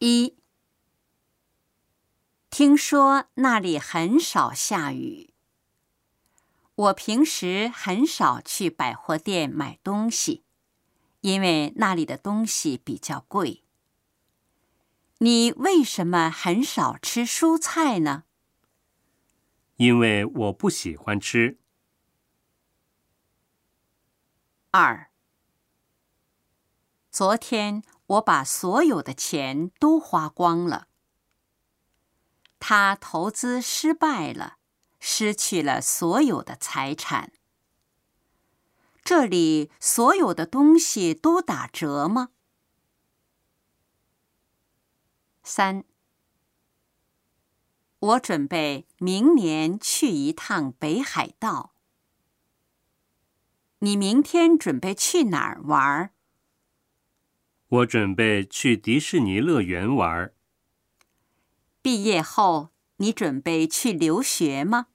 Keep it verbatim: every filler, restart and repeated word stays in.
一，听说那里很少下雨。我平时很少去百货店买东西，因为那里的东西比较贵。你为什么很少吃蔬菜呢？ 因为我不喜欢吃。 二，昨天我把所有的钱都花光了。他投资失败了，失去了所有的财产。这里所有的东西都打折吗？三，我准备明年去一趟北海道。你明天准备去哪儿玩？ 我准备去迪士尼乐园玩。 毕业后，你准备去留学吗？